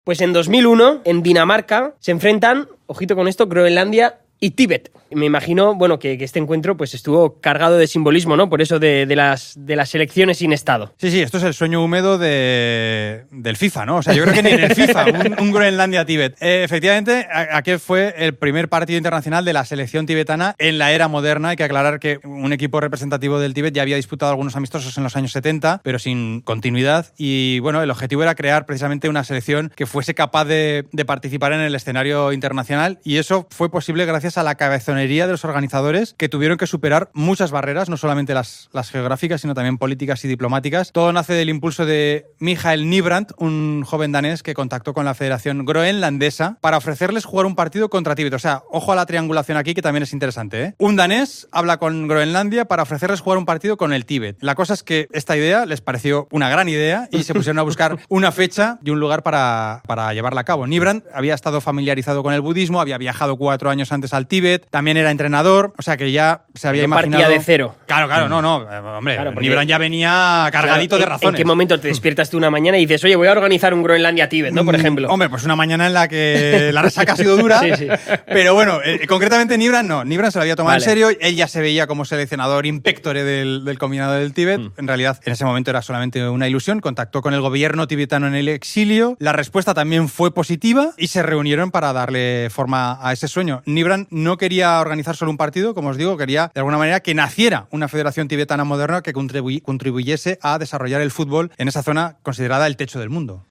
Pues en 2001, en Dinamarca, se enfrentan, ojito con esto, Groenlandia y Tíbet. Me imagino, bueno, que este encuentro pues estuvo cargado de simbolismo, ¿no? Por eso de las selecciones sin Estado. Sí, esto es el sueño húmedo del FIFA, ¿no? O sea, yo creo que ni en el FIFA, un Groenlandia-Tíbet. Efectivamente, aquel fue el primer partido internacional de la selección tibetana en la era moderna. Hay que aclarar que un equipo representativo del Tíbet ya había disputado algunos amistosos en los años 70, pero sin continuidad. Y bueno, el objetivo era crear precisamente una selección que fuese capaz de participar en el escenario internacional, y eso fue posible gracias a la cabezonería de los organizadores, que tuvieron que superar muchas barreras, no solamente las geográficas, sino también políticas y diplomáticas. Todo nace del impulso de Mikael Nybrandt, un joven danés que contactó con la Federación Groenlandesa para ofrecerles jugar un partido contra Tíbet. O sea, ojo a la triangulación aquí, que también es interesante, ¿eh? Un danés habla con Groenlandia para ofrecerles jugar un partido con el Tíbet. La cosa es que esta idea les pareció una gran idea y se pusieron a buscar una fecha y un lugar para llevarla a cabo. Nybrandt había estado familiarizado con el budismo, había viajado 4 años antes al Tíbet, también era entrenador, o sea que ya se había imaginado... Partía de cero. Claro, no, hombre, claro, Nybrandt ya venía cargadito de razones. ¿En qué momento te despiertas tú una mañana y dices, oye, voy a organizar un Groenlandia-Tíbet, ¿no? Por ejemplo. Hombre, pues una mañana en la que la resaca ha sido dura, sí. Pero bueno, concretamente Nybrandt se lo había tomado en serio, él ya se veía como seleccionador impectore del combinado del Tíbet. En realidad, en ese momento era solamente una ilusión, contactó con el gobierno tibetano en el exilio, la respuesta también fue positiva y se reunieron para darle forma a ese sueño. Nybrandt no quería organizar solo un partido, como os digo, quería de alguna manera que naciera una federación tibetana moderna que contribuyese a desarrollar el fútbol en esa zona considerada el techo del mundo.